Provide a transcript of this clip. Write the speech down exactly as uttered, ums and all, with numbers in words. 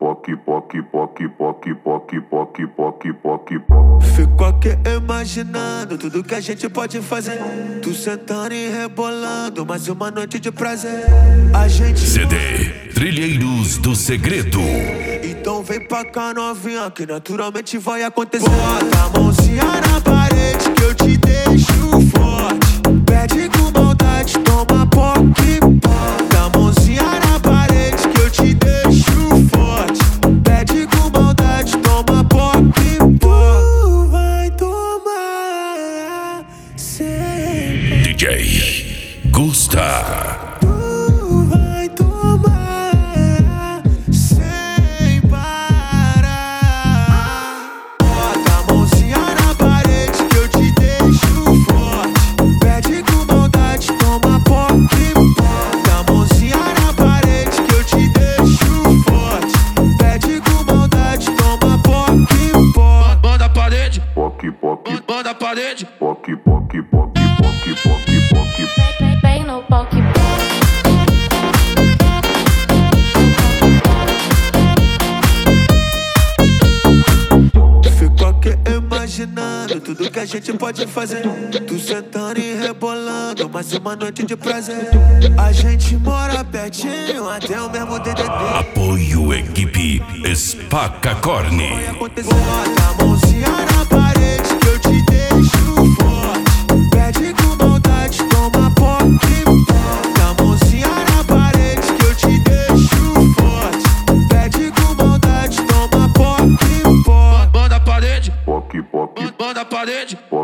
poque, poque, poque, poque, poque, poque, poque, poque, poque. Fico aqui imaginando tudo que a gente pode fazer. Tu sentando e rebolando, mais uma noite de prazer. A gente C D Trilheiros do Segredo. Então vem pra cá novinha, que naturalmente vai acontecer. Bota a mãozinha na parede que eu te deixo forte. Pede com maldade, toma poque. Bota a mãozinha na parede que eu te deixo forte. Pede com maldade, toma poque. Tu vai tomar sem D J Gusta. Poque, poque, Banda parede, poque, poque, poque, poque, poque, poque. Bem no poque. fico aqui imaginando tudo que a gente pode fazer. Tu sentando e rebolando, mais uma noite de prazer. A gente mora pertinho, até o mesmo D D D. Apoio Equipe Spaca Corne. Bota a mãozinha na parede que eu te deixo forte. Pede com maldade, toma poque. Bota a mãozinha na parede que eu te deixo forte. Pede com maldade, toma poque. Banda parede, Poque, poque, banda parede. poque.